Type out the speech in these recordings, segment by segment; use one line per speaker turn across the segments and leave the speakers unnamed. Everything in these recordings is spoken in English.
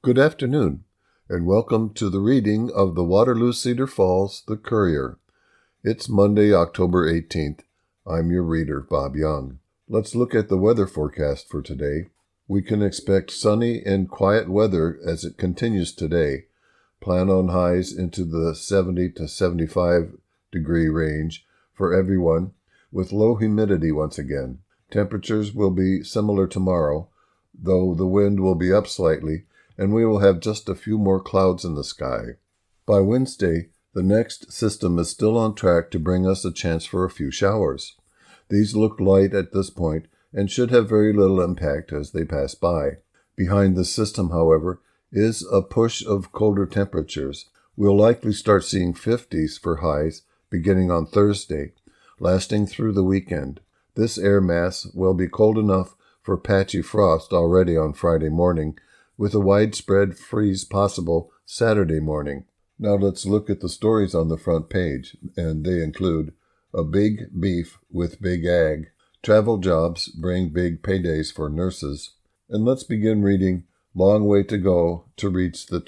Good afternoon, and welcome to the reading of the Waterloo Cedar Falls, The Courier. It's Monday, October 18th. I'm your reader, Bob Young. Let's look at the weather forecast for today. We can expect sunny and quiet weather as it continues today. Plan on highs into the 70 to 75 degree range for everyone, with low humidity once again. Temperatures will be similar tomorrow, though the wind will be up slightly, and we will have just a few more clouds in the sky. By Wednesday, the next system is still on track to bring us a chance for a few showers. These look light at this point and should have very little impact as they pass by. Behind the system, however, is a push of colder temperatures. We'll likely start seeing 50s for highs beginning on Thursday, lasting through the weekend. This air mass will be cold enough for patchy frost already on Friday morning, with a widespread freeze possible Saturday morning. Now let's look at the stories on the front page, and they include a big beef with Big Ag, travel jobs bring big paydays for nurses, and let's begin reading Long Way to Go to Reach the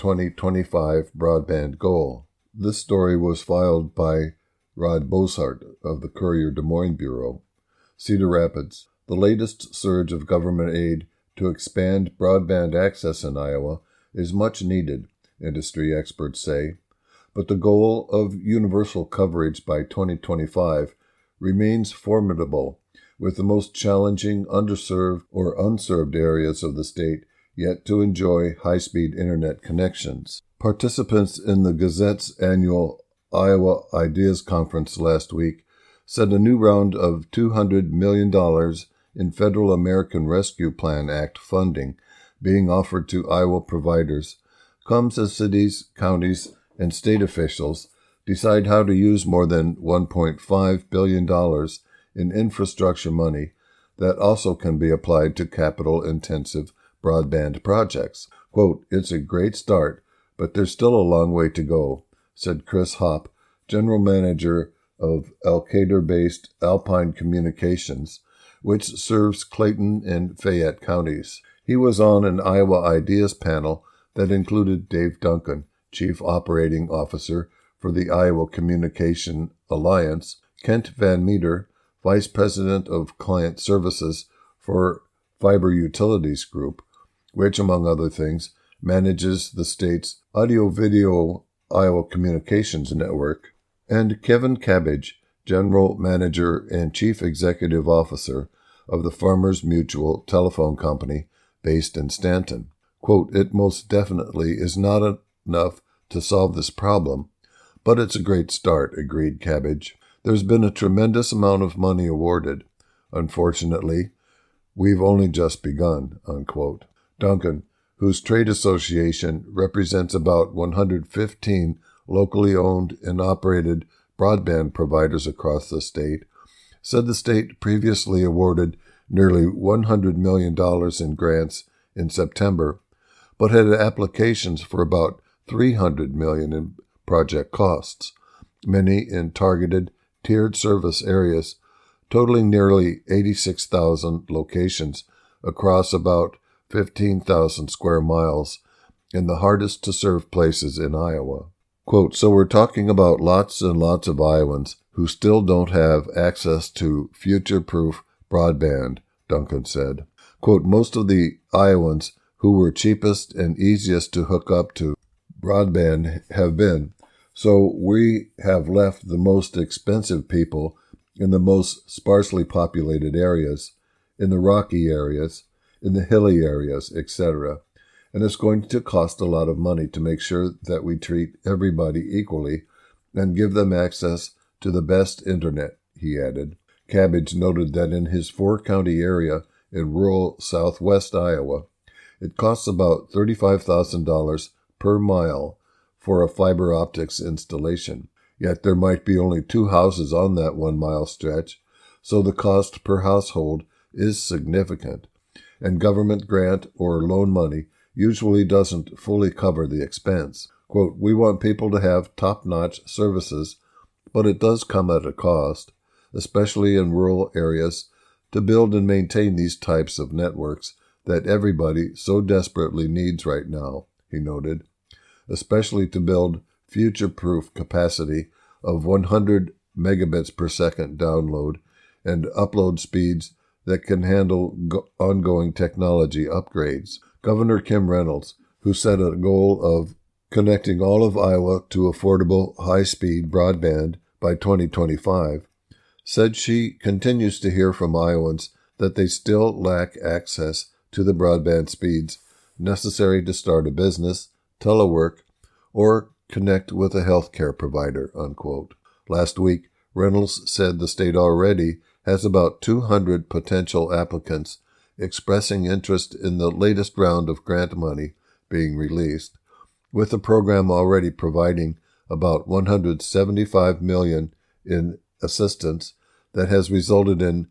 2025 Broadband Goal. This story was filed by Rod Bosart of the Courier Des Moines Bureau. Cedar Rapids. The latest surge of government aid to expand broadband access in Iowa is much needed, industry experts say, but the goal of universal coverage by 2025 remains formidable, with the most challenging underserved or unserved areas of the state yet to enjoy high-speed internet connections. Participants in the Gazette's annual Iowa Ideas Conference last week said a new round of $200 million in Federal American Rescue Plan Act funding being offered to Iowa providers comes as cities, counties, and state officials decide how to use more than $1.5 billion in infrastructure money that also can be applied to capital-intensive broadband projects. Quote, "It's a great start, but there's still a long way to go," said Chris Hopp, general manager of Elkader-based Alpine Communications, which serves Clayton and Fayette counties. He was on an Iowa Ideas panel that included Dave Duncan, Chief Operating Officer for the Iowa Communication Alliance, Kent Van Meter, Vice President of Client Services for Fiber Utilities Group, which, among other things, manages the state's audio-video Iowa Communications Network, and Kevin Cabbage, General Manager and Chief Executive Officer of the Farmers Mutual Telephone Company based in Stanton. Quote, "It most definitely is not enough to solve this problem, but it's a great start," agreed Cabbage. "There's been a tremendous amount of money awarded. Unfortunately, we've only just begun," unquote. Duncan, whose trade association represents about 115 locally owned and operated broadband providers across the state, said the state previously awarded nearly $100 million in grants in September, but had applications for about $300 million in project costs, many in targeted, tiered service areas, totaling nearly 86,000 locations across about 15,000 square miles in the hardest-to-serve places in Iowa. Quote, "So we're talking about lots and lots of Iowans who still don't have access to future-proof broadband," Duncan said. Quote, "Most of the Iowans who were cheapest and easiest to hook up to broadband have been, so we have left the most expensive people in the most sparsely populated areas, in the rocky areas, in the hilly areas, etc., and it's going to cost a lot of money to make sure that we treat everybody equally and give them access to the best internet," he added. Cabbage noted that in his four-county area in rural southwest Iowa, it costs about $35,000 per mile for a fiber optics installation. Yet there might be only 2 houses on that 1-mile stretch, so the cost per household is significant, and government grant or loan money usually doesn't fully cover the expense. Quote, "We want people to have top-notch services, but it does come at a cost, especially in rural areas, to build and maintain these types of networks that everybody so desperately needs right now," he noted, especially to build future-proof capacity of 100 megabits per second download and upload speeds that can handle ongoing technology upgrades. Governor Kim Reynolds, who set a goal of connecting all of Iowa to affordable, high-speed broadband by 2025, said she continues to hear from Iowans that they still lack access to the broadband speeds necessary to start a business, telework, or connect with a healthcare provider, unquote. Last week, Reynolds said the state already has about 200 potential applicants expressing interest in the latest round of grant money being released, with the program already providing about $175 million in assistance that has resulted in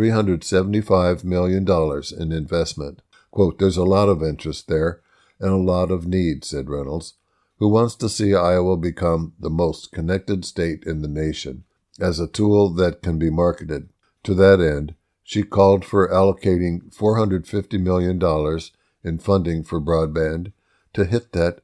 $375 million in investment. Quote, "There's a lot of interest there and a lot of need," said Reynolds, who wants to see Iowa become the most connected state in the nation as a tool that can be marketed. To that end, she called for allocating $450 million in funding for broadband to hit that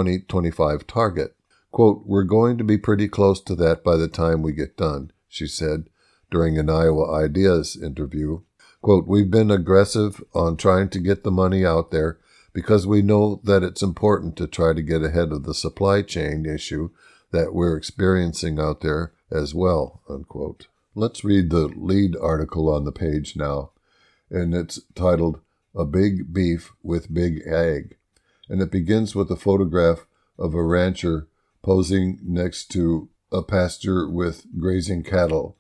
2025 target. Quote, "We're going to be pretty close to that by the time we get done," she said during an Iowa Ideas interview. Quote, "We've been aggressive on trying to get the money out there because we know that it's important to try to get ahead of the supply chain issue that we're experiencing out there as well," unquote. Let's read the lead article on the page now, and it's titled, "A Big Beef with Big Ag," and it begins with a photograph of a rancher posing next to a pasture with grazing cattle.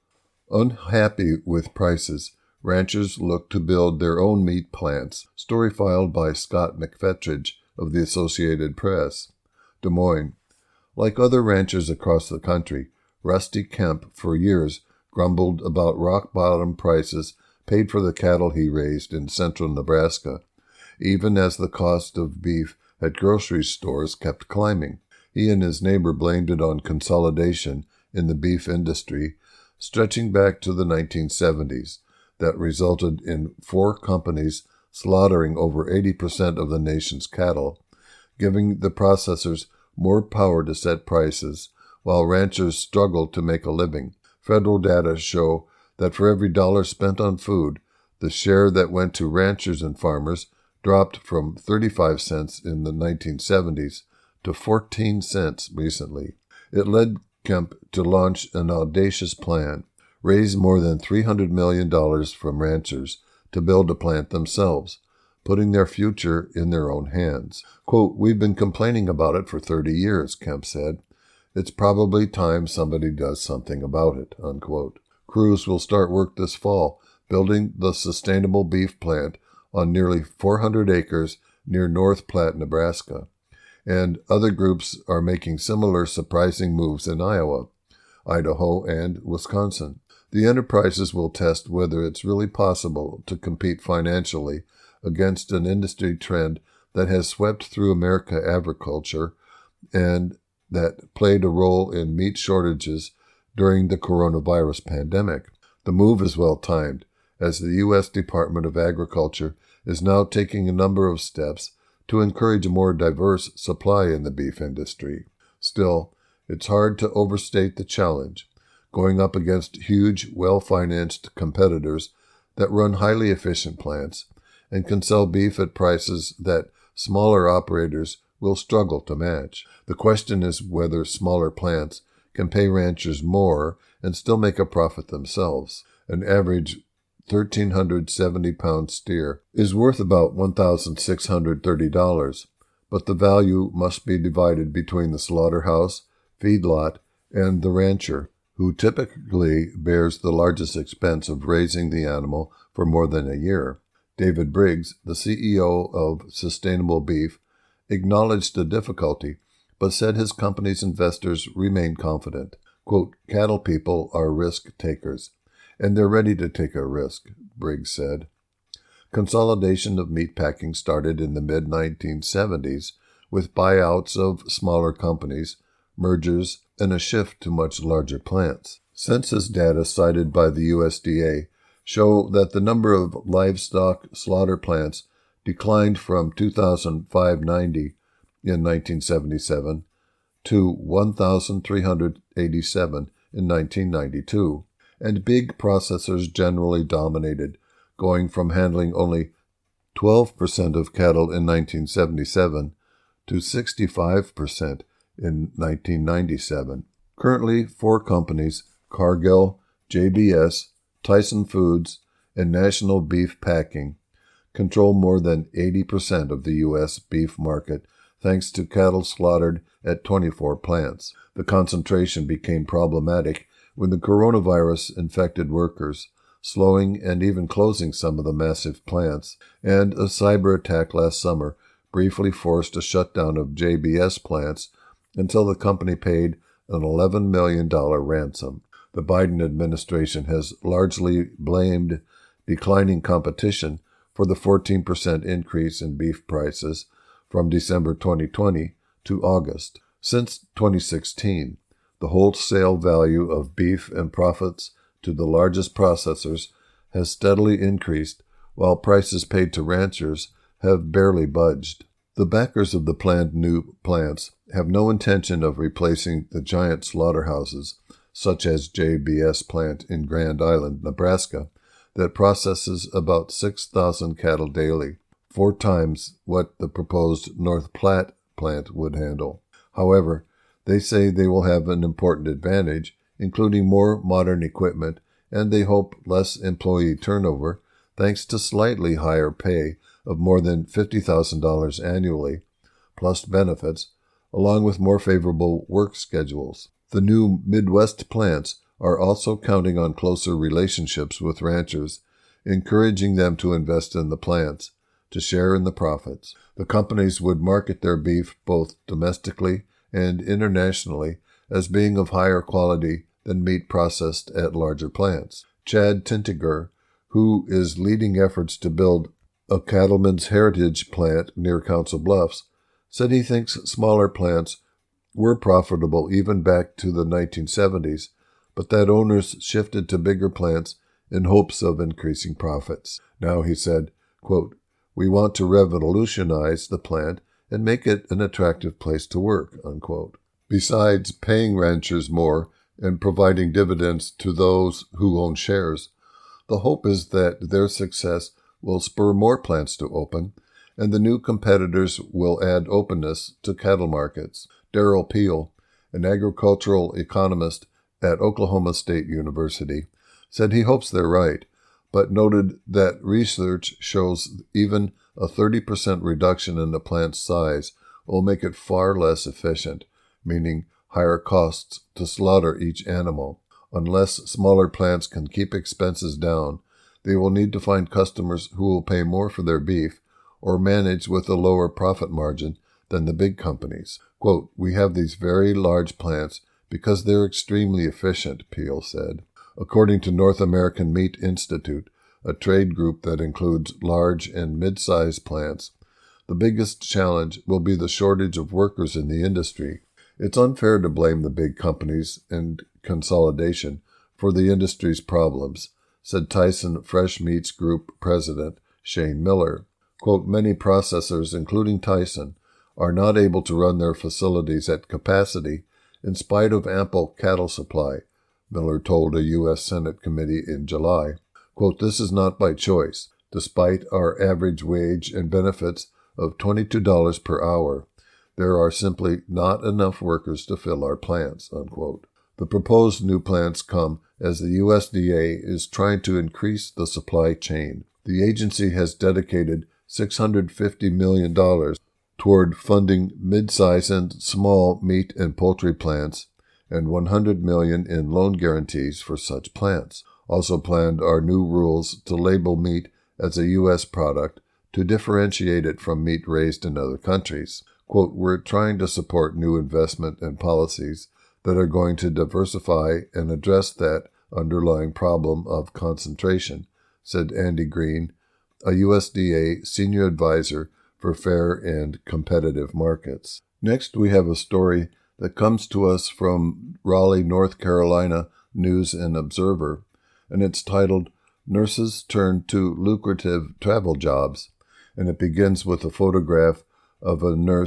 Unhappy with prices, ranchers look to build their own meat plants. Story filed by Scott McFettridge of the Associated Press. Des Moines. Like other ranchers across the country, Rusty Kemp for years grumbled about rock-bottom prices paid for the cattle he raised in central Nebraska, even as the cost of beef at grocery stores kept climbing. He and his neighbor blamed it on consolidation in the beef industry, stretching back to the 1970s, that resulted in 4 companies slaughtering over 80% of the nation's cattle, giving the processors more power to set prices, while ranchers struggled to make a living. Federal data show that for every dollar spent on food, the share that went to ranchers and farmers dropped from 35 cents in the 1970s to 14 cents recently. It led Kemp to launch an audacious plan, raise more than $300 million from ranchers to build a plant themselves, putting their future in their own hands. Quote, "We've been complaining about it for 30 years, Kemp said. It's probably time somebody does something about it," unquote. Crews will start work this fall, building the sustainable beef plant on nearly 400 acres near North Platte, Nebraska. And other groups are making similar surprising moves in Iowa, Idaho, and Wisconsin. The enterprises will test whether it's really possible to compete financially against an industry trend that has swept through American agriculture and that played a role in meat shortages during the coronavirus pandemic. The move is well timed, as the U.S. Department of Agriculture is now taking a number of steps to encourage a more diverse supply in the beef industry. Still, it's hard to overstate the challenge, going up against huge, well-financed competitors that run highly efficient plants and can sell beef at prices that smaller operators will struggle to match. The question is whether smaller plants can pay ranchers more and still make a profit themselves. An average 1,370-pound steer is worth about $1,630, but the value must be divided between the slaughterhouse, feedlot, and the rancher, who typically bears the largest expense of raising the animal for more than a year. David Briggs, the CEO of Sustainable Beef, acknowledged the difficulty, but said his company's investors remain confident. Quote, "Cattle people are risk takers, and they're ready to take a risk," Briggs said. Consolidation of meatpacking started in the mid-1970s with buyouts of smaller companies, mergers, and a shift to much larger plants. Census data cited by the USDA show that the number of livestock slaughter plants declined from 2,590 in 1977 to 1,387 in 1992, and big processors generally dominated, going from handling only 12% of cattle in 1977 to 65% in 1997. Currently, 4 companies, Cargill, JBS, Tyson Foods, and National Beef Packing, control more than 80% of the U.S. beef market thanks to cattle slaughtered at 24 plants. The concentration became problematic when the coronavirus infected workers, slowing and even closing some of the massive plants, and a cyber attack last summer briefly forced a shutdown of JBS plants until the company paid an $11 million ransom. The Biden administration has largely blamed declining competition for the 14% increase in beef prices from December 2020 to August. Since 2016, the wholesale value of beef and profits to the largest processors has steadily increased, while prices paid to ranchers have barely budged. The backers of the planned new plants have no intention of replacing the giant slaughterhouses, such as JBS plant in Grand Island, Nebraska, that processes about 6,000 cattle daily, 4 times what the proposed North Platte plant would handle. However, they say they will have an important advantage, including more modern equipment, and they hope less employee turnover, thanks to slightly higher pay of more than $50,000 annually, plus benefits, along with more favorable work schedules. The new Midwest plants are also counting on closer relationships with ranchers, encouraging them to invest in the plants, to share in the profits. The companies would market their beef both domestically and internationally as being of higher quality than meat processed at larger plants. Chad Tintiger, who is leading efforts to build a cattleman's heritage plant near Council Bluffs, said he thinks smaller plants were profitable even back to the 1970s, but that owners shifted to bigger plants in hopes of increasing profits. Now, he said, quote, "We want to revolutionize the plant and make it an attractive place to work," unquote. Besides paying ranchers more and providing dividends to those who own shares, the hope is that their success will spur more plants to open, and the new competitors will add openness to cattle markets. Darrell Peel, an agricultural economist at Oklahoma State University, said he hopes they're right, but noted that research shows even a 30% reduction in the plant's size will make it far less efficient, meaning higher costs to slaughter each animal. Unless smaller plants can keep expenses down, they will need to find customers who will pay more for their beef or manage with a lower profit margin than the big companies. Quote, "We have these very large plants because they're extremely efficient," Peel said. According to North American Meat Institute, a trade group that includes large and mid-sized plants, the biggest challenge will be the shortage of workers in the industry. It's unfair to blame the big companies and consolidation for the industry's problems, said Tyson Fresh Meats Group President Shane Miller. Quote, "Many processors, including Tyson, are not able to run their facilities at capacity in spite of ample cattle supply," Miller told a U.S. Senate committee in July. Quote, "This is not by choice. Despite our average wage and benefits of $22 per hour, there are simply not enough workers to fill our plants," unquote. The proposed new plants come as the USDA is trying to increase the supply chain. The agency has dedicated $650 million toward funding mid-size and small meat and poultry plants and $100 million in loan guarantees for such plants. Also planned are new rules to label meat as a U.S. product to differentiate it from meat raised in other countries. Quote, "We're trying to support new investment and policies that are going to diversify and address that underlying problem of concentration," said Andy Green, a USDA senior advisor for fair and competitive markets. Next, we have a story that comes to us from Raleigh, North Carolina News and Observer, and it's titled, "Nurses Turn to Lucrative Travel Jobs," and it begins with a photograph of a nurse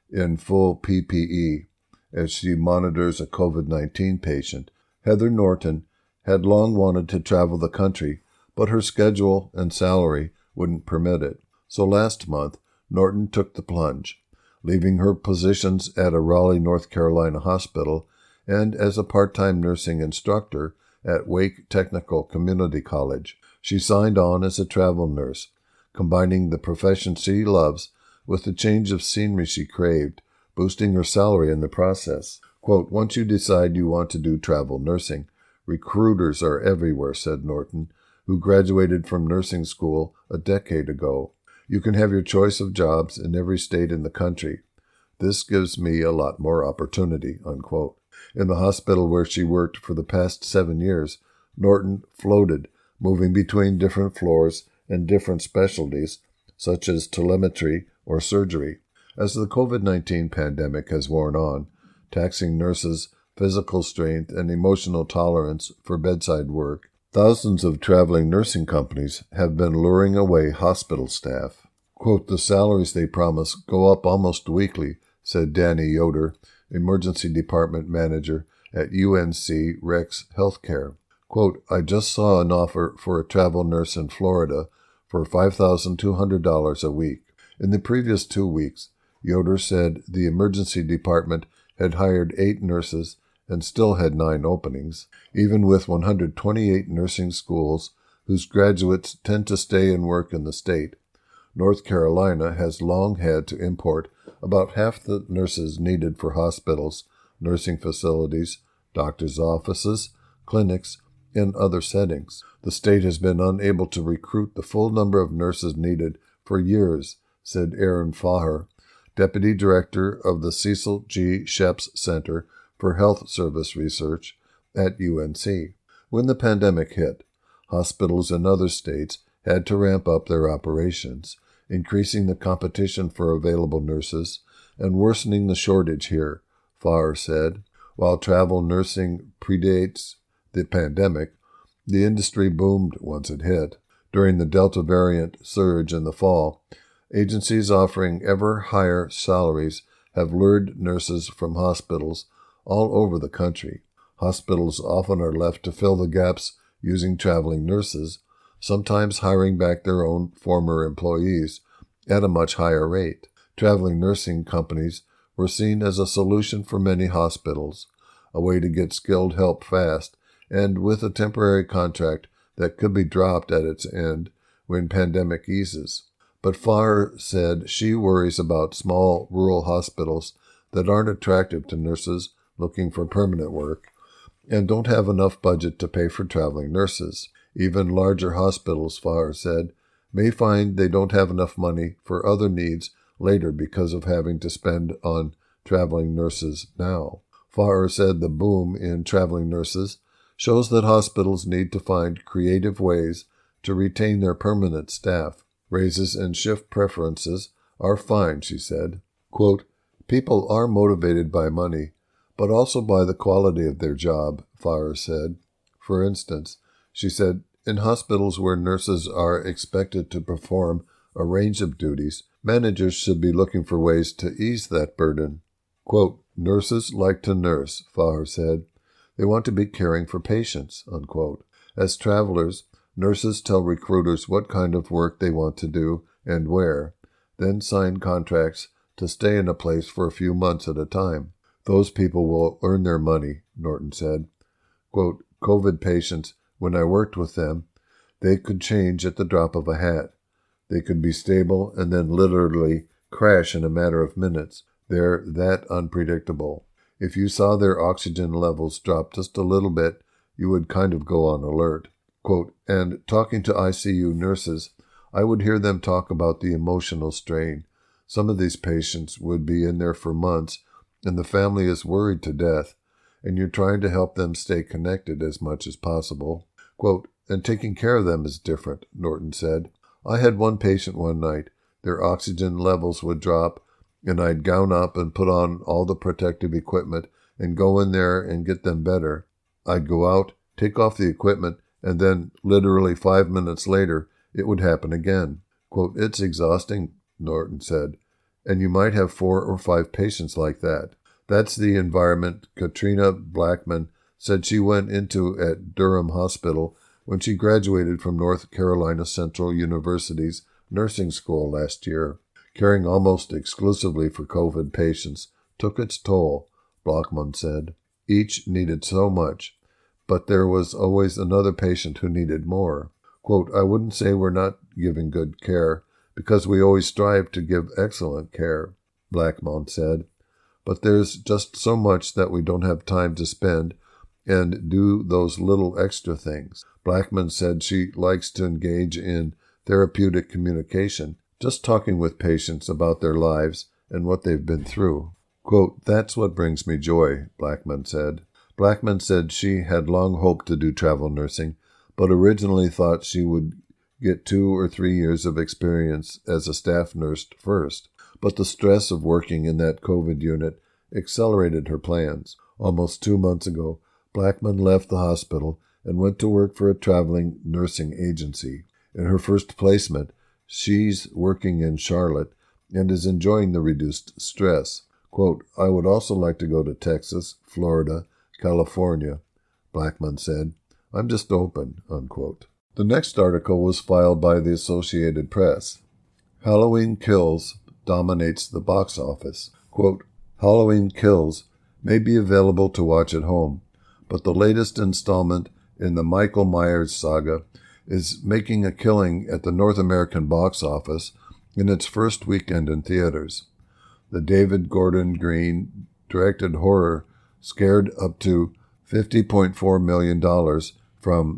in full PPE as she monitors a COVID-19 patient. Heather Norton had long wanted to travel the country, but her schedule and salary wouldn't permit it. So last month, Norton took the plunge, leaving her positions at a Raleigh, North Carolina hospital and as a part-time nursing instructor at Wake Technical Community College. She signed on as a travel nurse, combining the profession she loves with the change of scenery she craved, boosting her salary in the process. Quote, "Once you decide you want to do travel nursing, recruiters are everywhere," said Norton, who graduated from nursing school a decade ago. "You can have your choice of jobs in every state in the country. This gives me a lot more opportunity," unquote. In the hospital where she worked for the past 7 years, Norton floated, moving between different floors and different specialties, such as telemetry or surgery. As the COVID-19 pandemic has worn on, taxing nurses' physical strength and emotional tolerance for bedside work, thousands of traveling nursing companies have been luring away hospital staff. Quote, "The salaries they promise go up almost weekly," said Danny Yoder, emergency department manager at UNC Rex Healthcare. Quote, "I just saw an offer for a travel nurse in Florida for $5,200 a week." In the previous 2 weeks, Yoder said the emergency department had hired 8 nurses and still had 9 openings, even with 128 nursing schools whose graduates tend to stay and work in the state. North Carolina has long had to import about half the nurses needed for hospitals, nursing facilities, doctors' offices, clinics, and other settings. The state has been unable to recruit the full number of nurses needed for years, said Aaron Faher, Deputy Director of the Cecil G. Sheps Center for Health Service Research at UNC. When the pandemic hit, hospitals in other states had to ramp up their operations, increasing the competition for available nurses and worsening the shortage here, Faher said. While travel nursing predates the pandemic, the industry boomed once it hit. During the Delta variant surge in the fall, agencies offering ever higher salaries have lured nurses from hospitals all over the country. Hospitals often are left to fill the gaps using traveling nurses, sometimes hiring back their own former employees at a much higher rate. Traveling nursing companies were seen as a solution for many hospitals, a way to get skilled help fast and with a temporary contract that could be dropped at its end when pandemic eases. But Faher said she worries about small rural hospitals that aren't attractive to nurses looking for permanent work and don't have enough budget to pay for traveling nurses. Even larger hospitals, Faher said, may find they don't have enough money for other needs later because of having to spend on traveling nurses now. Faher said the boom in traveling nurses shows that hospitals need to find creative ways to retain their permanent staff. Raises and shift preferences are fine, she said. Quote, "People are motivated by money, but also by the quality of their job," Faher said. For instance, she said, in hospitals where nurses are expected to perform a range of duties, managers should be looking for ways to ease that burden. Quote, "Nurses like to nurse," Faher said. "They want to be caring for patients," unquote. As travelers, nurses tell recruiters what kind of work they want to do and where, then sign contracts to stay in a place for a few months at a time. "Those people will earn their money," Norton said. Quote, "COVID patients, when I worked with them, they could change at the drop of a hat. They could be stable and then literally crash in a matter of minutes. They're that unpredictable. If you saw their oxygen levels drop just a little bit, you would kind of go on alert." Quote, "And talking to ICU nurses, I would hear them talk about the emotional strain. Some of these patients would be in there for months, and the family is worried to death, and you're trying to help them stay connected as much as possible." Quote, "And taking care of them is different," Norton said. "I had one patient one night. Their oxygen levels would drop, and I'd gown up and put on all the protective equipment and go in there and get them better. I'd go out, take off the equipment, and then literally 5 minutes later, it would happen again." Quote, "It's exhausting," Norton said. and you might have 4 or 5 patients like that. That's the environment Katrina Blackman said she went into at Durham Hospital when she graduated from North Carolina Central University's nursing school last year. Caring almost exclusively for COVID patients took its toll, Blackman said. Each needed so much, but there was always another patient who needed more. Quote, I wouldn't say we're not giving good care, because we always strive to give excellent care, Blackman said. But there's just so much that we don't have time to spend and do those little extra things. Blackman said she likes to engage in therapeutic communication, just talking with patients about their lives and what they've been through. Quote, that's what brings me joy, Blackman said. Blackman said she had long hoped to do travel nursing, but originally thought she would get 2 or 3 years of experience as a staff nurse first. But the stress of working in that COVID unit accelerated her plans. Almost 2 months ago, Blackman left the hospital and went to work for a traveling nursing agency. In her first placement, she's working in Charlotte and is enjoying the reduced stress. Quote, I would also like to go to Texas, Florida, California, Blackman said. I'm just open, unquote. The next article was filed by the Associated Press. Halloween Kills dominates the box office. Quote, Halloween Kills may be available to watch at home, but the latest installment in the Michael Myers saga is making a killing at the North American box office in its first weekend in theaters. The David Gordon Green directed horror scared up to $50.4 million from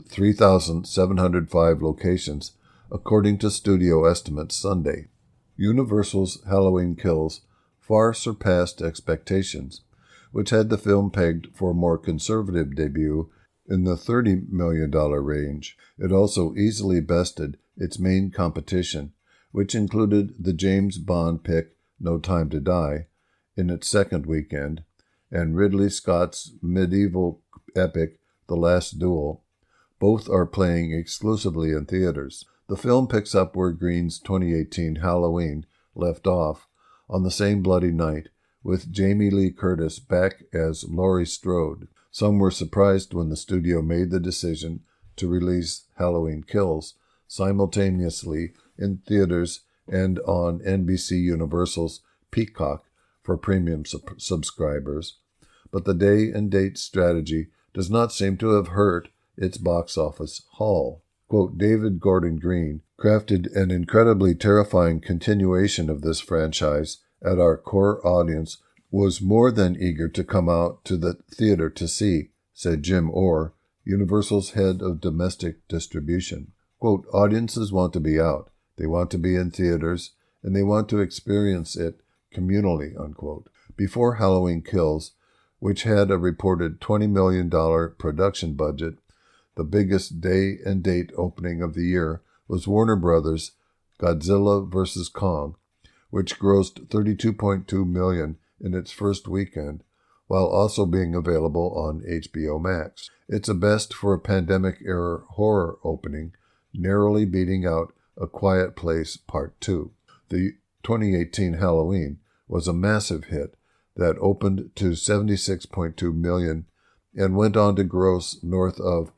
3,705 locations, according to studio estimates Sunday. Universal's Halloween Kills far surpassed expectations, which had the film pegged for a more conservative debut in the $30 million range. It also easily bested its main competition, which included the James Bond pick No Time to Die in its second weekend, and Ridley Scott's medieval epic The Last Duel. Both are playing exclusively in theaters. The film picks up where Green's 2018 Halloween left off, on the same bloody night, with Jamie Lee Curtis back as Laurie Strode. Some were surprised when the studio made the decision to release Halloween Kills simultaneously in theaters and on NBC Universal's Peacock for premium subscribers. But the day and date strategy does not seem to have hurt its box office haul. Quote, David Gordon Green crafted an incredibly terrifying continuation of this franchise at our core audience was more than eager to come out to the theater to see, said Jim Orr, Universal's head of domestic distribution. Quote, audiences want to be out. They want to be in theaters, and they want to experience it communally, unquote. Before Halloween Kills, which had a reported $20 million production budget, the biggest day and date opening of the year was Warner Brothers' Godzilla vs. Kong, which grossed $32.2 million in its first weekend, while also being available on HBO Max. It's a best for a pandemic-era horror opening, narrowly beating out A Quiet Place Part 2. The 2018 Halloween was a massive hit that opened to $76.2 million and went on to gross north of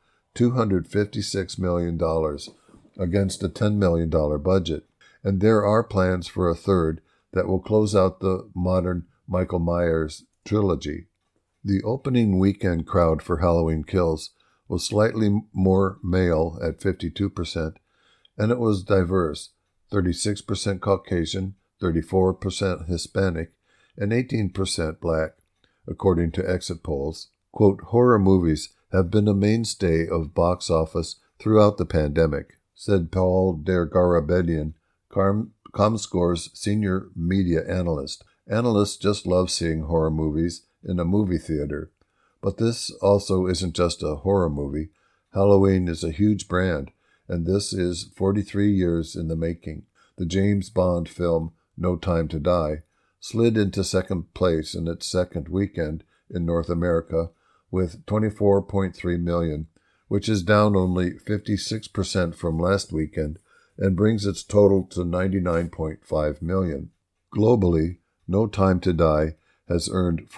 $256 million against a $10 million budget. And there are plans for a third that will close out the modern Michael Myers trilogy. The opening weekend crowd for Halloween Kills was slightly more male at 52%, and it was diverse, 36% Caucasian, 34% Hispanic, and 18% Black, according to exit polls. Quote, horror movies have been a mainstay of box office throughout the pandemic, said Paul Dergarabedian, ComScore's senior media analyst. Analysts just love seeing horror movies in a movie theater. But this also isn't just a horror movie. Halloween is a huge brand, and this is 43 years in the making. The James Bond film No Time to Die slid into second place in its second weekend in North America with $24.3 million, which is down only 56% from last weekend and brings its total to $99.5 million. Globally, No Time to Die has earned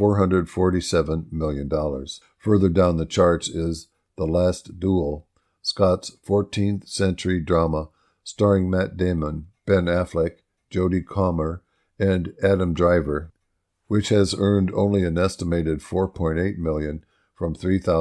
$447 million. Further down the charts is The Last Duel, Scott's 14th century drama starring Matt Damon, Ben Affleck, Jodie Comer, and Adam Driver, which has earned only an estimated $4.8 million from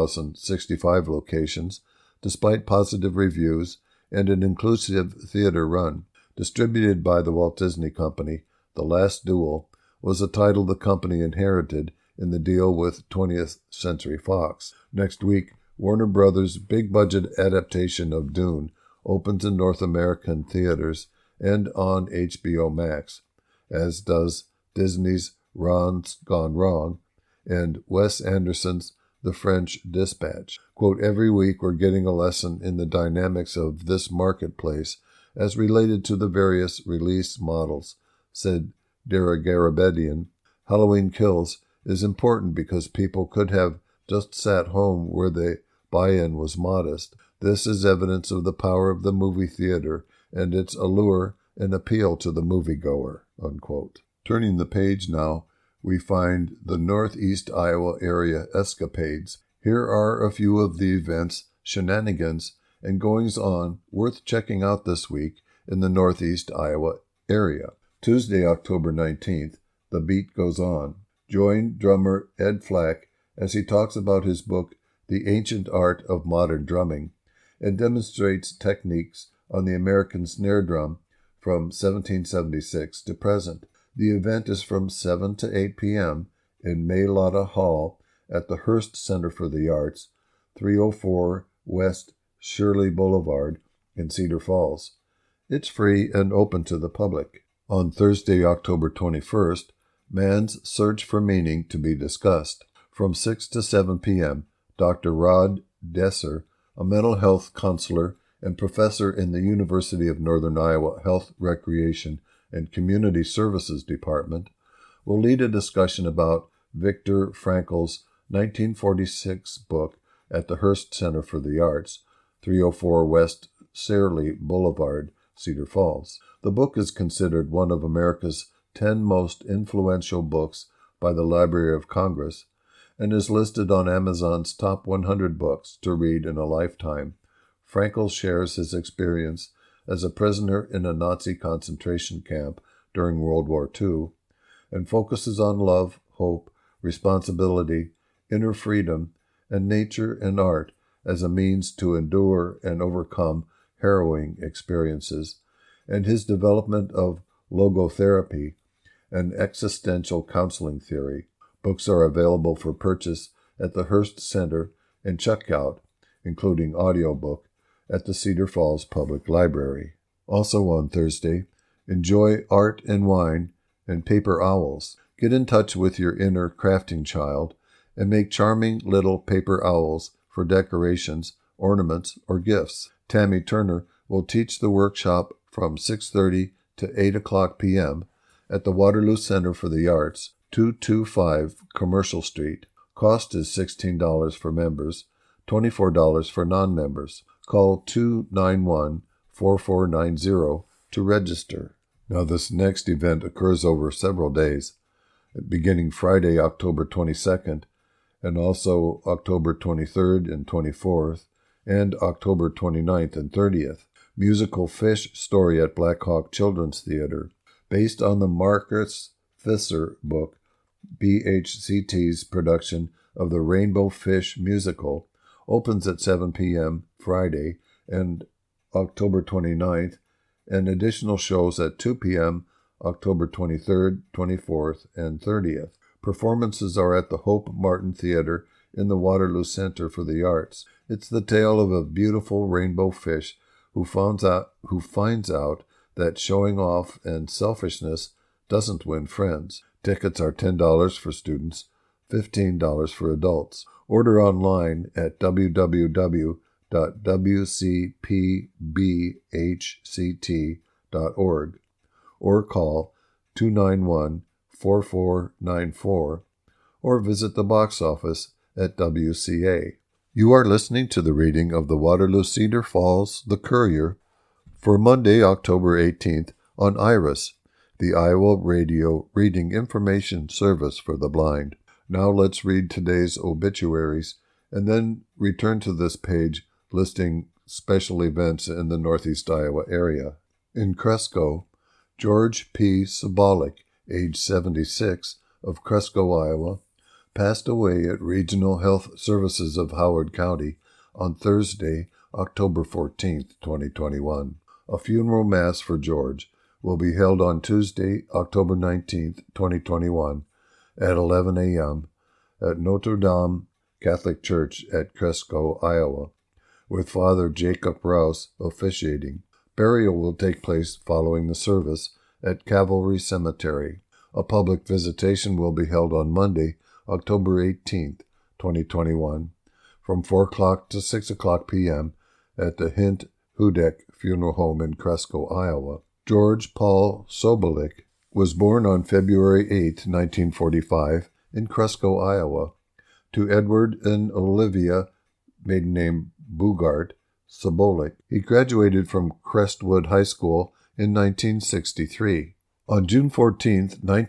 3,065 locations, despite positive reviews and an inclusive theater run. Distributed by the Walt Disney Company, The Last Duel was a title the company inherited in the deal with 20th Century Fox. Next week, Warner Brothers' big-budget adaptation of Dune opens in North American theaters and on HBO Max, as does Disney's Ron's Gone Wrong and Wes Anderson's The French Dispatch. Quote, every week we're getting a lesson in the dynamics of this marketplace as related to the various release models, said Dara Garabedian. Halloween Kills is important because people could have just sat home where the buy-in was modest. This is evidence of the power of the movie theater and its allure and appeal to the moviegoer, unquote. Turning the page now, we find the Northeast Iowa area escapades. Here are a few of the events, shenanigans, and goings-on worth checking out this week in the Northeast Iowa area. Tuesday, October 19th, The Beat Goes On. Join drummer Ed Flack as he talks about his book, The Ancient Art of Modern Drumming, and demonstrates techniques on the American snare drum from 1776 to present. The event is from 7 to 8 p.m. in Maylada Hall at the Hearst Center for the Arts, 304 West Shirley Boulevard in Cedar Falls. It's free and open to the public. On Thursday, October 21st, Man's Search for Meaning to be discussed. From 6 to 7 p.m., Dr. Rod Desser, a mental health counselor and professor in the University of Northern Iowa Health, Recreation, and Community Services Department, will lead a discussion about Viktor Frankl's 1946 book at the Hearst Center for the Arts, 304 West Shirley Boulevard, Cedar Falls. The book is considered one of America's 10 most influential books by the Library of Congress and is listed on Amazon's top 100 books to read in a lifetime. Frankl shares his experience as a prisoner in a Nazi concentration camp during World War II and focuses on love, hope, responsibility, inner freedom, and nature and art as a means to endure and overcome harrowing experiences, and his development of logotherapy, an existential counseling theory. Books are available for purchase at the Hearst Center and checkout, including audiobook, at the Cedar Falls Public Library. Also on Thursday, enjoy art and wine and paper owls. Get in touch with your inner crafting child and make charming little paper owls for decorations, ornaments, or gifts. Tammy Turner will teach the workshop from 6:30 to 8 o'clock p.m. at the Waterloo Center for the Arts, 225 Commercial Street. Cost is $16 for members, $24 for non-members. Call 291-4490 to register. Now this next event occurs over several days, beginning Friday, October 22nd, and also October 23rd and 24th, and October 29th and 30th. Musical Fish Story at Black Hawk Children's Theater, based on the Marcus Fisser book, BHCT's production of the Rainbow Fish musical, opens at 7 p.m. Friday and October 29th, and additional shows at 2 p.m. October 23rd, 24th, and 30th. Performances are at the Hope Martin Theater in the Waterloo Center for the Arts. It's the tale of a beautiful rainbow fish who finds out that showing off and selfishness doesn't win friends. Tickets are $10 for students, $15 for adults. Order online at www.wcpbhct.org or call 291-4494 or visit the box office at WCA. You are listening to the reading of the Waterloo Cedar Falls, The Courier, for Monday, October 18th on Iris, the Iowa Radio Reading Information Service for the Blind. Now let's read today's obituaries and then return to this page listing special events in the Northeast Iowa area. In Cresco, George P. Sobolik, age 76, of Cresco, Iowa, passed away at Regional Health Services of Howard County on Thursday, October 14, 2021. A funeral mass for George will be held on Tuesday, October 19, 2021, at 11 a.m. at Notre Dame Catholic Church at Cresco, Iowa, with Father Jacob Rouse officiating. Burial will take place following the service at Cavalry Cemetery. A public visitation will be held on Monday, October 18, 2021, from 4 o'clock to 6 o'clock p.m. at the Hint Hudek Funeral Home in Cresco, Iowa. George Paul Sobolik was born on February 8, 1945, in Cresco, Iowa, to Edward and Olivia, maiden name Bugart, Sobolik. He graduated from Crestwood High School in 1963. On June 14,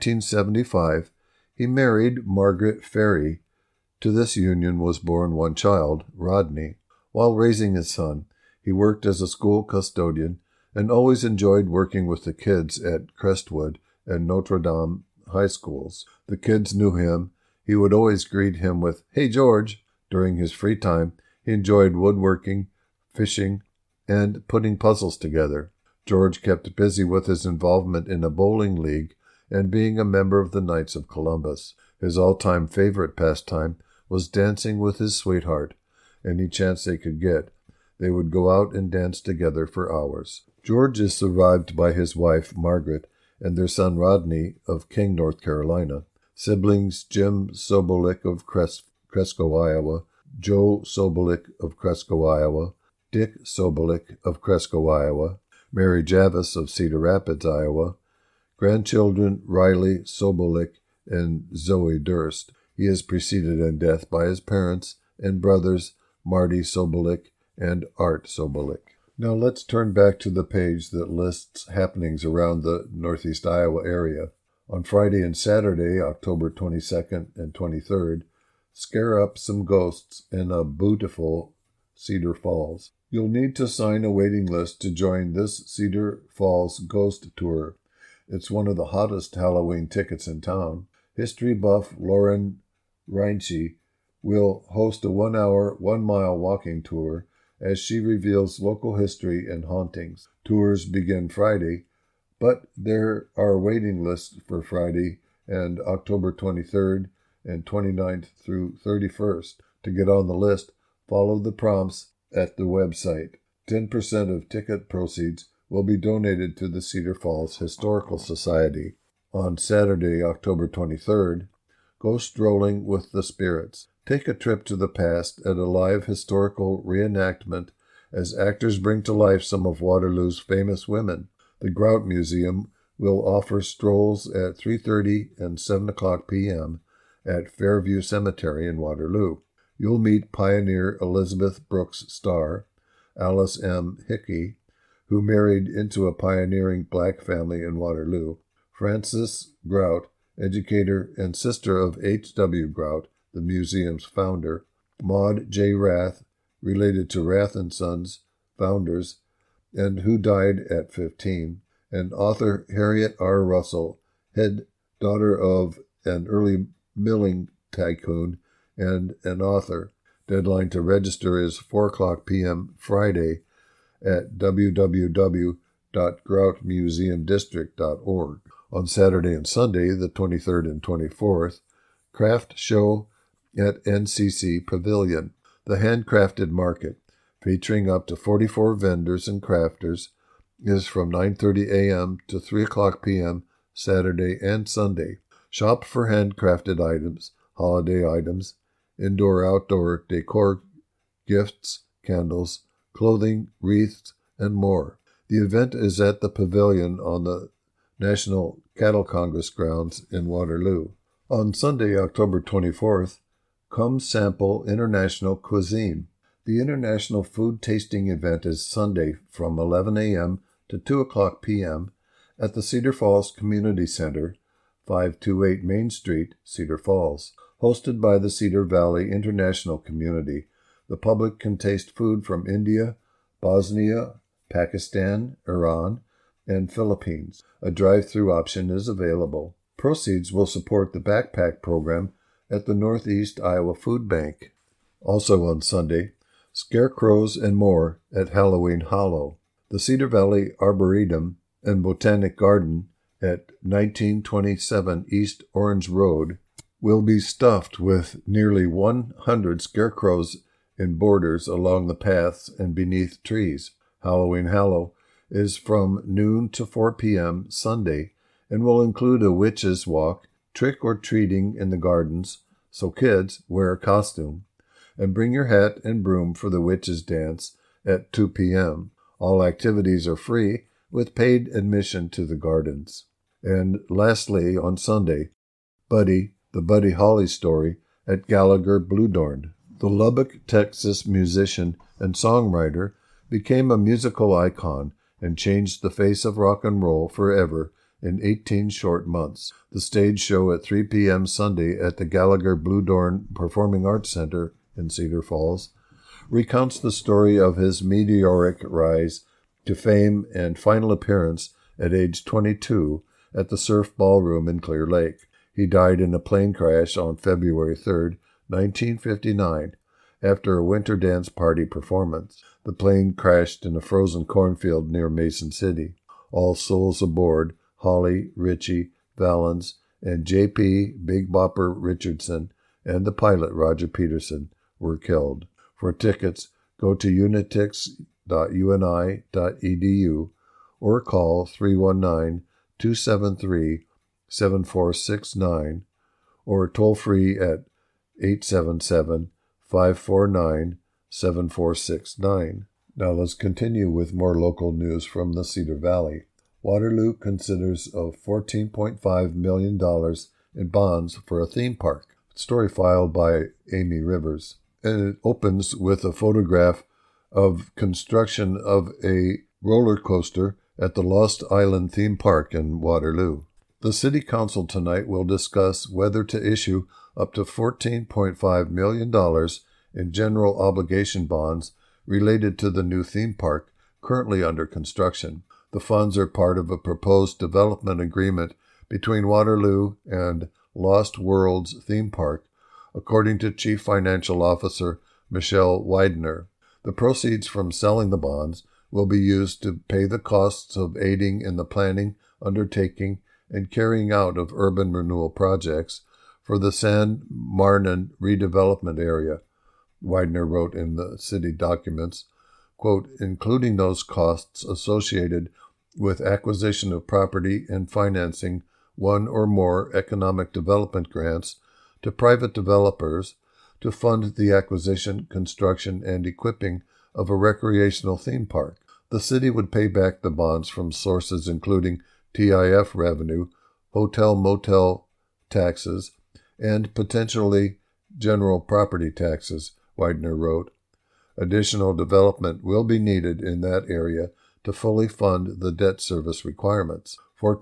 1975, he married Margaret Ferry. To this union was born one child, Rodney. While raising his son, he worked as a school custodian and always enjoyed working with the kids at Crestwood and Notre Dame high schools. The kids knew him. He would always greet him with, "Hey, George." During his free time, he enjoyed woodworking, fishing, and putting puzzles together. George kept busy with his involvement in a bowling league and being a member of the Knights of Columbus. His all-time favorite pastime was dancing with his sweetheart. Any chance they could get, they would go out and dance together for hours. George is survived by his wife, Margaret, and their son, Rodney, of King, North Carolina. Siblings Jim Sobolik of Cresco, Iowa, Joe Sobolik of Cresco, Iowa, Dick Sobolik of Cresco, Iowa, Mary Javis of Cedar Rapids, Iowa, grandchildren Riley Sobolik and Zoe Durst. He is preceded in death by his parents and brothers Marty Sobolik and Art Sobolik. Now let's turn back to the page that lists happenings around the Northeast Iowa area. On Friday and Saturday, October 22nd and 23rd, scare up some ghosts in a beautiful Cedar Falls. You'll need to sign a waiting list to join this Cedar Falls Ghost Tour. It's one of the hottest Halloween tickets in town. History buff Lauren Reinche will host a 1-hour, 1-mile walking tour as she reveals local history and hauntings. Tours begin Friday, but there are waiting lists for Friday and October 23rd and 29th through 31st. To get on the list, follow the prompts at the website. 10% of ticket proceeds will be donated to the Cedar Falls Historical Society. On Saturday, October 23rd, go strolling with the spirits. Take a trip to the past at a live historical reenactment as actors bring to life some of Waterloo's famous women. The Grout Museum will offer strolls at 3:30 and 7 o'clock p.m. at Fairview Cemetery in Waterloo. You'll meet pioneer Elizabeth Brooks Starr, Alice M. Hickey, who married into a pioneering black family in Waterloo, Frances Grout, educator and sister of H.W. Grout, the museum's founder, Maud J. Rath, related to Rath & Sons, founders, and who died at 15, and author Harriet R. Russell, head daughter of an early milling tycoon and an author. Deadline to register is 4 o'clock p.m. Friday at www.groutmuseumdistrict.org. On Saturday and Sunday, the 23rd and 24th, craft show at NCC Pavilion, the handcrafted market, featuring up to 44 vendors and crafters, is from 9:30 a.m. to 3 o'clock p.m. Saturday and Sunday. Shop for handcrafted items, holiday items, indoor-outdoor decor, gifts, candles, clothing, wreaths, and more. The event is at the Pavilion on the National Cattle Congress grounds in Waterloo. On Sunday, October 24th, come sample international cuisine. The International Food Tasting event is Sunday from 11 a.m. to 2 o'clock p.m. at the Cedar Falls Community Center, 528 Main Street, Cedar Falls. Hosted by the Cedar Valley International Community, the public can taste food from India, Bosnia, Pakistan, Iran, and Philippines. A drive-through option is available. Proceeds will support the backpack program at the Northeast Iowa Food Bank. Also on Sunday, Scarecrows and More at Halloween Hollow. The Cedar Valley Arboretum and Botanic Garden at 1927 East Orange Road will be stuffed with nearly 100 scarecrows in borders along the paths and beneath trees. Halloween Hollow is from noon to 4 p.m. Sunday and will include a witch's walk, trick-or-treating in the gardens, so kids wear a costume, and bring your hat and broom for the witch's dance at 2 p.m. All activities are free with paid admission to the gardens. And lastly, on Sunday, Buddy, the Buddy Holly Story at Gallagher Bluedorn. The Lubbock, Texas musician and songwriter became a musical icon and changed the face of rock and roll forever in 18 short months. The stage show at 3 p.m. Sunday at the Gallagher Bluedorn Performing Arts Center in Cedar Falls recounts the story of his meteoric rise to fame and final appearance at age 22 at the Surf Ballroom in Clear Lake. He died in a plane crash on February 3, 1959, after a winter dance party performance. The plane crashed in a frozen cornfield near Mason City. All souls aboard, Holly, Richie, Valens, and J.P. Big Bopper Richardson and the pilot Roger Peterson were killed. For tickets, go to unitix.uni.edu or call 319-273-7469 or toll free at 877-549-7469. Now let's continue with more local news from the Cedar Valley. Waterloo considers of $14.5 million in bonds for a theme park. Story filed by Amy Rivers. And it opens with a photograph of construction of a roller coaster at the Lost Island theme park in Waterloo. The City Council tonight will discuss whether to issue up to $14.5 million in general obligation bonds related to the new theme park currently under construction. The funds are part of a proposed development agreement between Waterloo and Lost Worlds theme park, according to Chief Financial Officer Michelle Widener. The proceeds from selling the bonds will be used to pay the costs of aiding in the planning, undertaking, and carrying out of urban renewal projects for the San Marnan redevelopment area, Widener wrote in the city documents, quote, including those costs associated with acquisition of property and financing one or more economic development grants to private developers to fund the acquisition, construction, and equipping of a recreational theme park. The city would pay back the bonds from sources including TIF revenue, hotel-motel taxes, and potentially general property taxes, Widener wrote. Additional development will be needed in that area to fully fund the debt service requirements.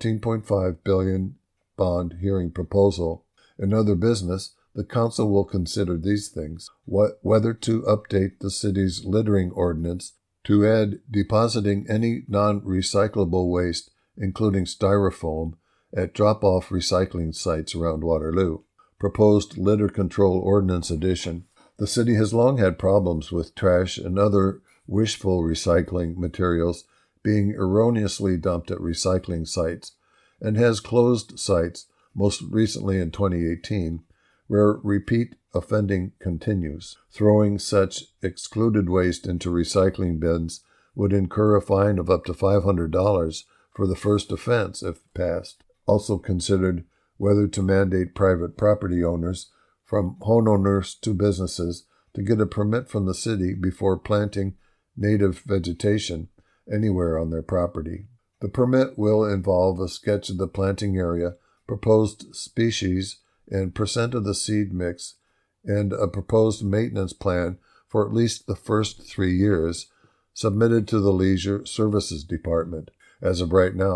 $14.5 billion bond hearing proposal. In other business, the council will consider these things: whether to update the city's littering ordinance to add depositing any non-recyclable waste, including styrofoam, at drop-off recycling sites around Waterloo. Proposed litter control ordinance addition. The city has long had problems with trash and other wishful recycling materials being erroneously dumped at recycling sites, and has closed sites, most recently in 2018, where repeat offending continues. Throwing such excluded waste into recycling bins would incur a fine of up to $500 for the first offense if passed. Also considered whether to mandate private property owners, from homeowners to businesses, to get a permit from the city before planting native vegetation anywhere on their property. The permit will involve a sketch of the planting area, proposed species, and percent of the seed mix, and a proposed maintenance plan for at least the first 3 years, submitted to the Leisure Services Department. As of right now,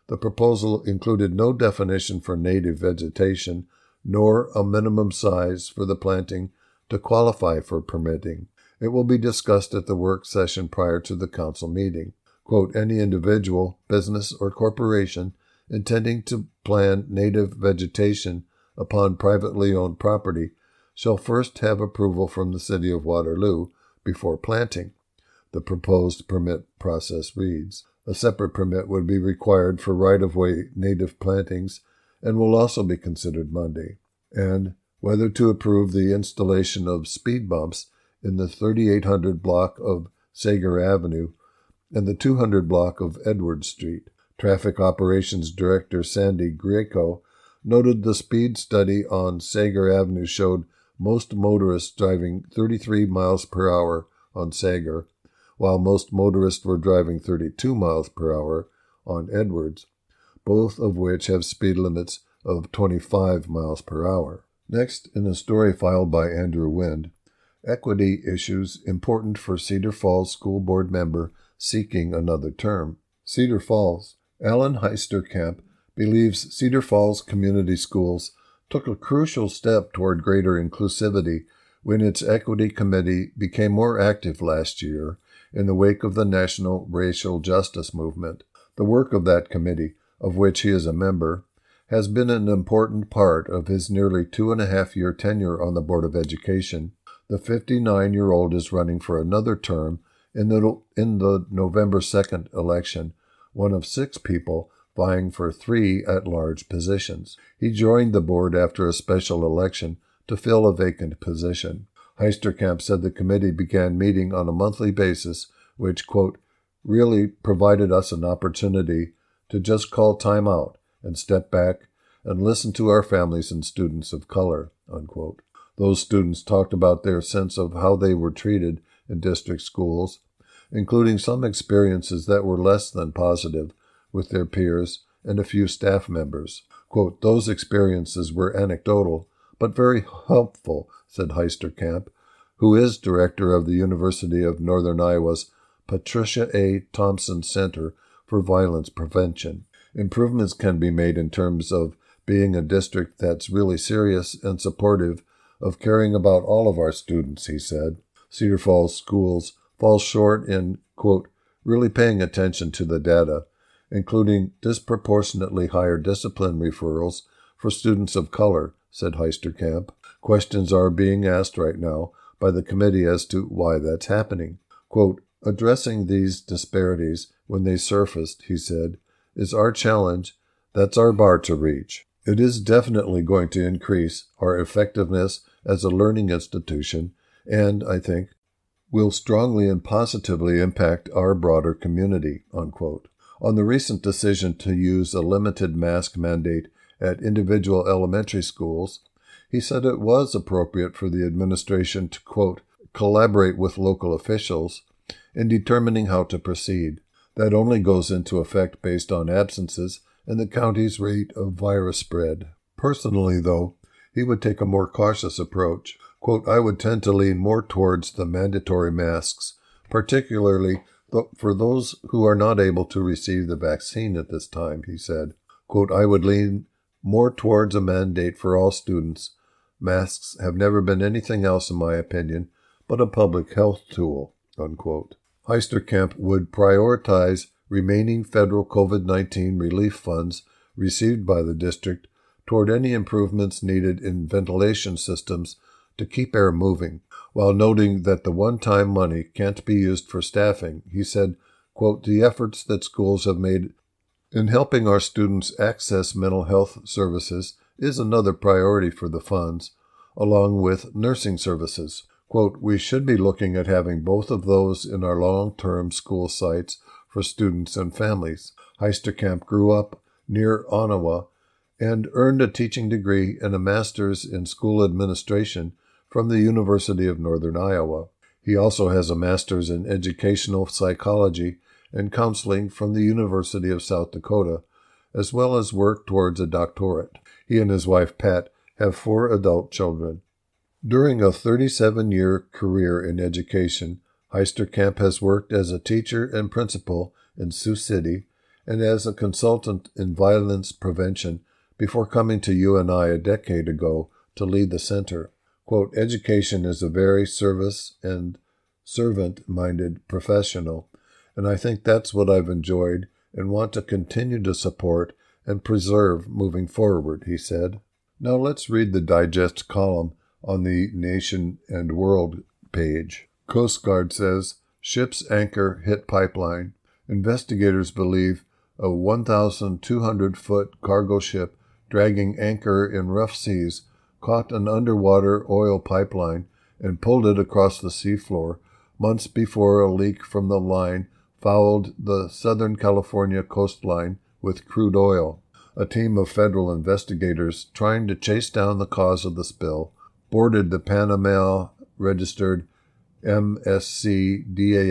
The proposal included no definition for native vegetation, nor a minimum size for the planting to qualify for permitting. It will be discussed at the work session prior to the council meeting. Quote, any individual, business, or corporation intending to plant native vegetation upon privately owned property shall first have approval from the City of Waterloo before planting. The proposed permit process reads, a separate permit would be required for right-of-way native plantings and will also be considered Monday, and whether to approve the installation of speed bumps in the 3800 block of Sager Avenue and the 200 block of Edward Street. Traffic Operations Director Sandy Greco noted the speed study on Sager Avenue showed most motorists driving 33 miles per hour on Sager, while most motorists were driving 32 miles per hour on Edwards, both of which have speed limits of 25 miles per hour. Next, in a story filed by Andrew Wind, equity issues important for Cedar Falls School Board member seeking another term. Cedar Falls. Alan Heisterkamp believes Cedar Falls Community Schools took a crucial step toward greater inclusivity when its equity committee became more active last year in the wake of the national racial justice movement. The work of that committee, of which he is a member, has been an important part of his nearly 2.5-year tenure on the Board of Education. The 59-year-old is running for another term in the November 2nd election, one of 6 people vying for 3 at-large positions. He joined the board after a special election to fill a vacant position. Heisterkamp said the committee began meeting on a monthly basis, which, quote, really provided us an opportunity to just call time out and step back and listen to our families and students of color, unquote. Those students talked about their sense of how they were treated in district schools, including some experiences that were less than positive with their peers and a few staff members. Quote, those experiences were anecdotal, but very helpful, said Heisterkamp, who is director of the University of Northern Iowa's Patricia A. Thompson Center for Violence Prevention. Improvements can be made in terms of being a district that's really serious and supportive of caring about all of our students, he said. Cedar Falls schools fall short in, quote, really paying attention to the data, including disproportionately higher discipline referrals for students of color, said Heisterkamp. Questions are being asked right now by the committee as to why that's happening. Quote, addressing these disparities when they surfaced, he said, is our challenge. That's our bar to reach. It is definitely going to increase our effectiveness as a learning institution and, I think, will strongly and positively impact our broader community, unquote. On the recent decision to use a limited mask mandate at individual elementary schools, he said it was appropriate for the administration to, quote, collaborate with local officials in determining how to proceed. That only goes into effect based on absences and the county's rate of virus spread. Personally, though, he would take a more cautious approach. Quote, I would tend to lean more towards the mandatory masks, particularly for those who are not able to receive the vaccine at this time, he said. Quote, I would lean more towards a mandate for all students. Masks have never been anything else, in my opinion, but a public health tool, unquote. Heisterkamp would prioritize remaining federal COVID-19 relief funds received by the district toward any improvements needed in ventilation systems to keep air moving. While noting that the one-time money can't be used for staffing, he said, quote, the efforts that schools have made in helping our students access mental health services is another priority for the funds, along with nursing services. Quote, we should be looking at having both of those in our long-term school sites for students and families. Heisterkamp grew up near Ottawa and earned a teaching degree and a master's in school administration from the University of Northern Iowa. He also has a master's in educational psychology and counseling from the University of South Dakota, as well as work towards a doctorate. He and his wife, Pat, have 4 adult children. During a 37-year career in education, Heisterkamp has worked as a teacher and principal in Sioux City and as a consultant in violence prevention before coming to UNI a decade ago to lead the center. Quote, education is a very service and servant-minded professional, and I think that's what I've enjoyed and want to continue to support and preserve moving forward, he said. Now let's read the digest column on the Nation and World page. Coast Guard says, ship's anchor hit pipeline. Investigators believe a 1,200-foot cargo ship dragging anchor in rough seas caught an underwater oil pipeline and pulled it across the seafloor months before a leak from the line fouled the Southern California coastline with crude oil. A team of federal investigators trying to chase down the cause of the spill boarded the Panama-registered MSC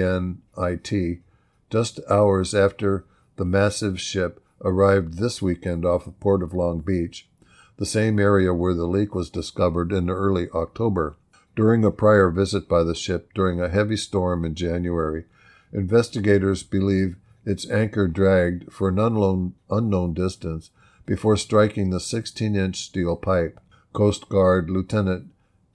DANIT just hours after the massive ship arrived this weekend off the port of Long Beach, the same area where the leak was discovered in early October. During a prior visit by the ship during a heavy storm in January, investigators believe its anchor dragged for an unknown distance before striking the 16-inch steel pipe. Coast Guard Lieutenant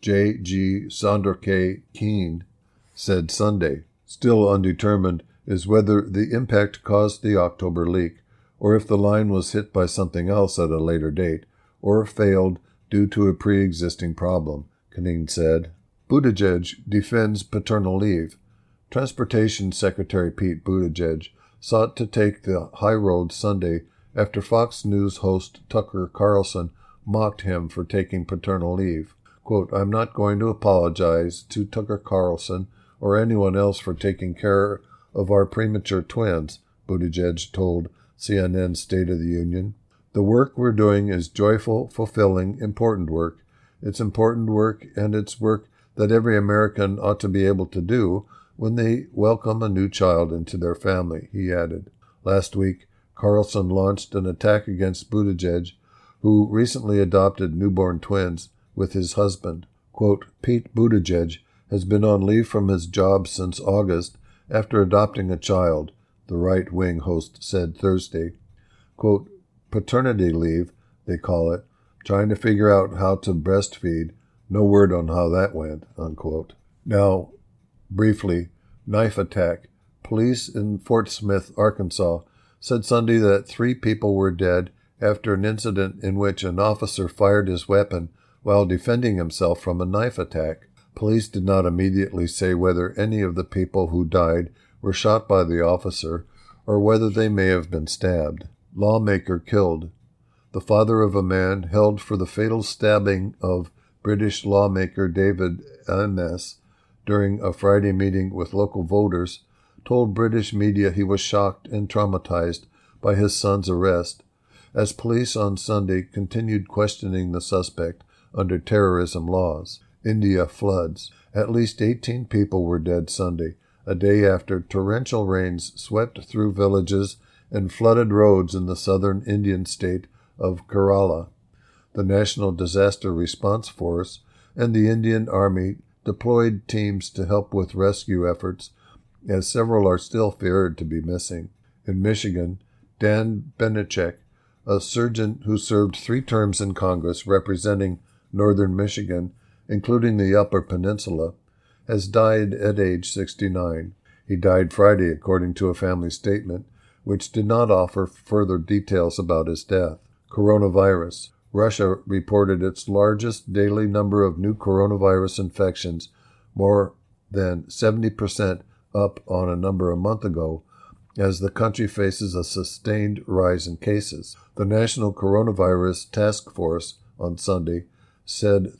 J.G. Sondorke Keene said Sunday. Still undetermined is whether the impact caused the October leak, or if the line was hit by something else at a later date, or failed due to a pre-existing problem, Keene said. Buttigieg defends paternal leave. Transportation Secretary Pete Buttigieg sought to take the high road Sunday after Fox News host Tucker Carlson mocked him for taking paternal leave. Quote, I'm not going to apologize to Tucker Carlson or anyone else for taking care of our premature twins, Buttigieg told CNN's State of the Union. The work we're doing is joyful, fulfilling, important work. It's important work, and it's work that every American ought to be able to do when they welcome a new child into their family, he added. Last week, Carlson launched an attack against Buttigieg, who recently adopted newborn twins with his husband. Quote, Pete Buttigieg has been on leave from his job since August after adopting a child, the right-wing host said Thursday. Quote, paternity leave, they call it, trying to figure out how to breastfeed. No word on how that went, unquote. Now, briefly, knife attack. Police in Fort Smith, Arkansas, said Sunday that 3 people were dead after an incident in which an officer fired his weapon while defending himself from a knife attack. Police did not immediately say whether any of the people who died were shot by the officer or whether they may have been stabbed. Lawmaker killed. The father of a man held for the fatal stabbing of British lawmaker David Amess during a Friday meeting with local voters told British media he was shocked and traumatized by his son's arrest, as police on Sunday continued questioning the suspect under terrorism laws. India floods. At least 18 people were dead Sunday, a day after torrential rains swept through villages and flooded roads in the southern Indian state of Kerala. The National Disaster Response Force and the Indian Army deployed teams to help with rescue efforts, as several are still feared to be missing. In Michigan, Dan Benichek, a surgeon who served 3 terms in Congress representing northern Michigan, including the Upper Peninsula, has died at age 69. He died Friday, according to a family statement, which did not offer further details about his death. Coronavirus. Russia reported its largest daily number of new coronavirus infections, more than 70% up on a number a month ago, as the country faces a sustained rise in cases. The National Coronavirus Task Force on Sunday said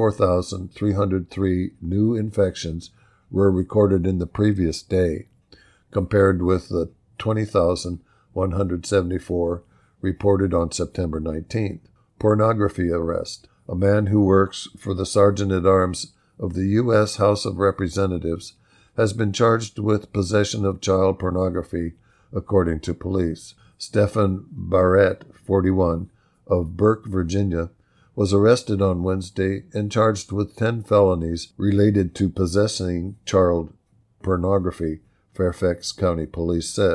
34,303 new infections were recorded in the previous day, compared with the 20,174 reported on September 19th. Pornography arrest. A man who works for the Sergeant-at-Arms of the U.S. House of Representatives has been charged with possession of child pornography, according to police. Stephen Barrett, 41, of Burke, Virginia, was arrested on Wednesday and charged with 10 felonies related to possessing child pornography, Fairfax County Police said.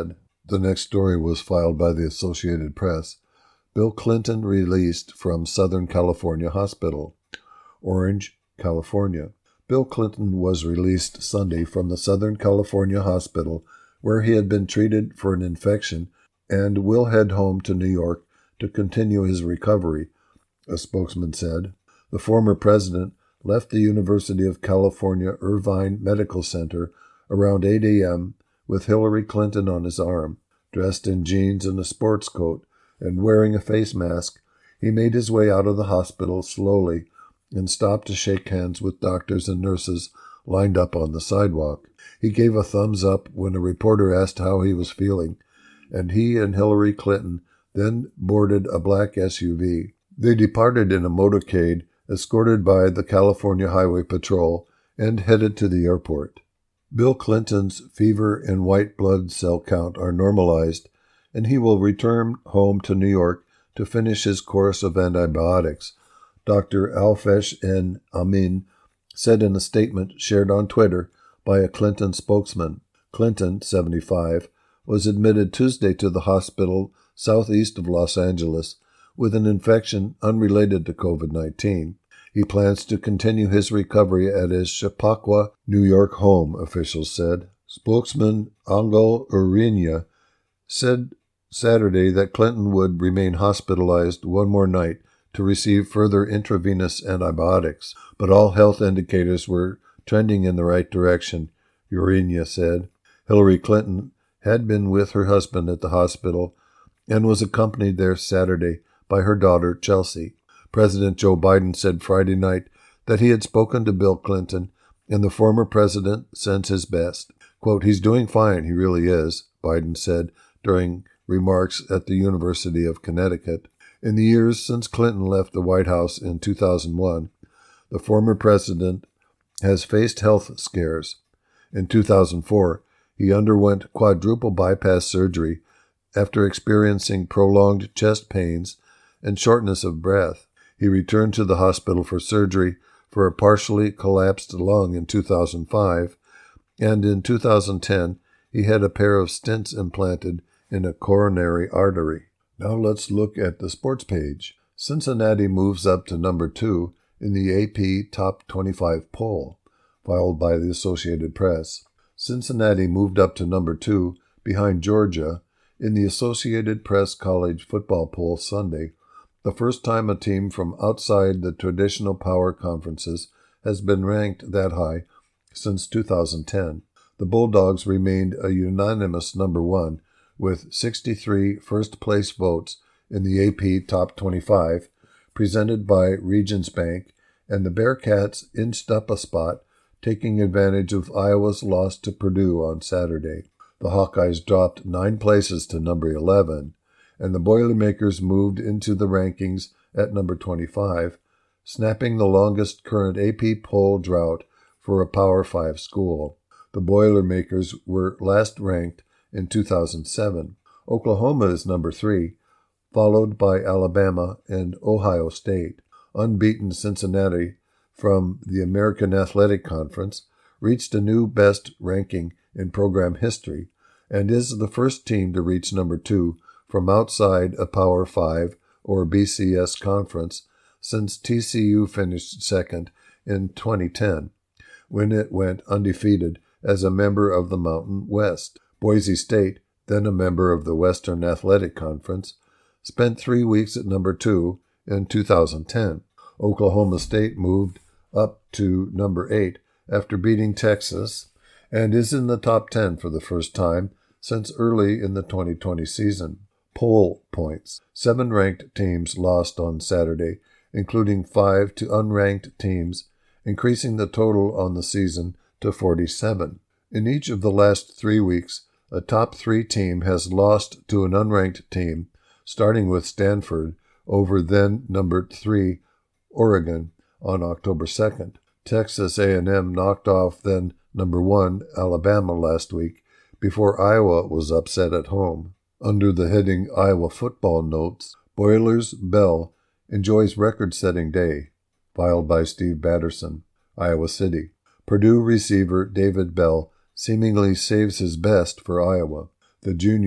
The next story was filed by the Associated Press. Bill Clinton released from Southern California Hospital. Orange, California. Bill Clinton was released Sunday from the Southern California Hospital, where he had been treated for an infection, and will head home to New York to continue his recovery, a spokesman said. The former president left the University of California Irvine Medical Center around 8 a.m. with Hillary Clinton on his arm. Dressed in jeans and a sports coat and wearing a face mask, he made his way out of the hospital slowly and stopped to shake hands with doctors and nurses lined up on the sidewalk. He gave a thumbs up when a reporter asked how he was feeling, and he and Hillary Clinton then boarded a black SUV. They departed in a motorcade escorted by the California Highway Patrol and headed to the airport. Bill Clinton's fever and white blood cell count are normalized, and he will return home to New York to finish his course of antibiotics, Dr. Alfesh N. Amin said in a statement shared on Twitter by a Clinton spokesman. Clinton, 75, was admitted Tuesday to the hospital southeast of Los Angeles with an infection unrelated to COVID-19. He plans to continue his recovery at his Chappaqua, New York home, officials said. Spokesman Angel Uriña said Saturday that Clinton would remain hospitalized one more night to receive further intravenous antibiotics, but all health indicators were trending in the right direction, Uriña said. Hillary Clinton had been with her husband at the hospital and was accompanied there Saturday by her daughter, Chelsea. President Joe Biden said Friday night that he had spoken to Bill Clinton, and the former president sends his best. Quote, "He's doing fine, he really is," Biden said during remarks at the University of Connecticut. In the years since Clinton left the White House in 2001, the former president has faced health scares. In 2004, he underwent quadruple bypass surgery after experiencing prolonged chest pains and shortness of breath. He returned to the hospital for surgery for a partially collapsed lung in 2005, and in 2010 he had a pair of stents implanted in a coronary artery. Now let's look at the sports page. Cincinnati moves up to number 2 in the AP Top 25 poll, filed by the Associated Press. Cincinnati moved up to number 2 behind Georgia in the Associated Press college football poll Sunday, the first time a team from outside the traditional power conferences has been ranked that high since 2010. The Bulldogs remained a unanimous number 1 with 63 first-place votes in the AP Top 25, presented by Regions Bank, and the Bearcats inched up a spot, taking advantage of Iowa's loss to Purdue on Saturday. The Hawkeyes dropped 9 places to number 11, and the Boilermakers moved into the rankings at number 25, snapping the longest current AP poll drought for a Power 5 school. The Boilermakers were last ranked in 2007. Oklahoma is number 3, followed by Alabama and Ohio State. Unbeaten Cincinnati from the American Athletic Conference reached a new best ranking in program history and is the first team to reach number 2 from outside a Power 5 or BCS conference since TCU finished second in 2010, when it went undefeated as a member of the Mountain West. Boise State, then a member of the Western Athletic Conference, spent 3 weeks at number 2 in 2010. Oklahoma State moved up to number 8 after beating Texas and is in the top 10 for the first time since early in the 2020 season. Poll points. 7 ranked teams lost on Saturday, including 5 to unranked teams, increasing the total on the season to 47. In each of the last 3 weeks, a top 3 team has lost to an unranked team, starting with Stanford over then number 3 Oregon on October 2nd. Texas A&M knocked off then number 1 Alabama last week before Iowa was upset at home. Under the heading Iowa Football Notes, Boilers Bell enjoys record-setting day, filed by Steve Batterson, Iowa City. Purdue receiver David Bell seemingly saves his best for Iowa. The junior,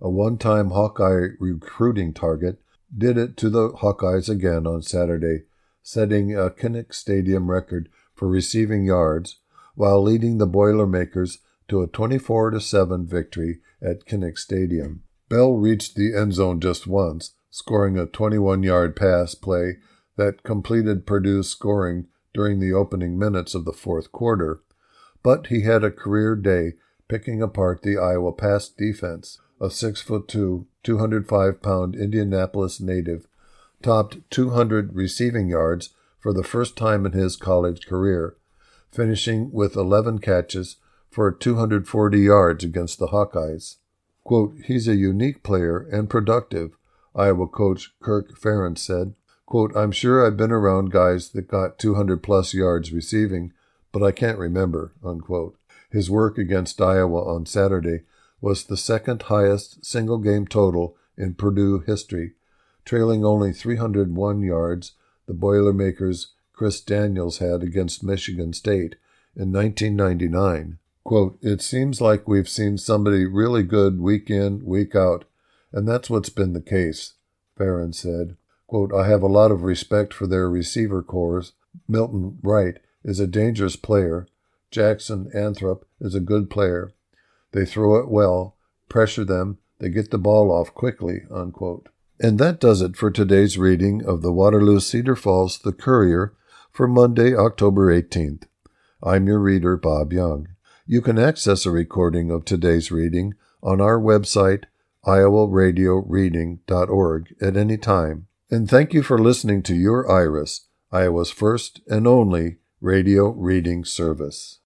a one-time Hawkeye recruiting target, did it to the Hawkeyes again on Saturday, setting a Kinnick Stadium record for receiving yards while leading the Boilermakers to a 24-7 victory at Kinnick Stadium. Bell reached the end zone just once, scoring a 21-yard pass play that completed Purdue's scoring during the opening minutes of the fourth quarter, but he had a career day picking apart the Iowa pass defense. A 6'2", 205-pound Indianapolis native topped 200 receiving yards for the first time in his college career, finishing with 11 catches for 240 yards against the Hawkeyes. Quote, "He's a unique player and productive," Iowa coach Kirk Ferentz said. Quote, "I'm sure I've been around guys that got 200-plus yards receiving, but I can't remember," unquote. His work against Iowa on Saturday was the second highest single-game total in Purdue history, trailing only 301 yards the Boilermakers' Chris Daniels had against Michigan State in 1999. Quote, "It seems like we've seen somebody really good week in, week out, and that's what's been the case," Ferentz said. Quote, "I have a lot of respect for their receiver corps. Milton Wright is a dangerous player. Jackson Anthrop is a good player. They throw it well, pressure them, they get the ball off quickly," unquote. And that does it for today's reading of the Waterloo Cedar Falls The Courier for Monday, October 18th. I'm your reader, Bob Young. You can access a recording of today's reading on our website, iowaradioreading.org, at any time. And thank you for listening to your IRIS, Iowa's first and only radio reading service.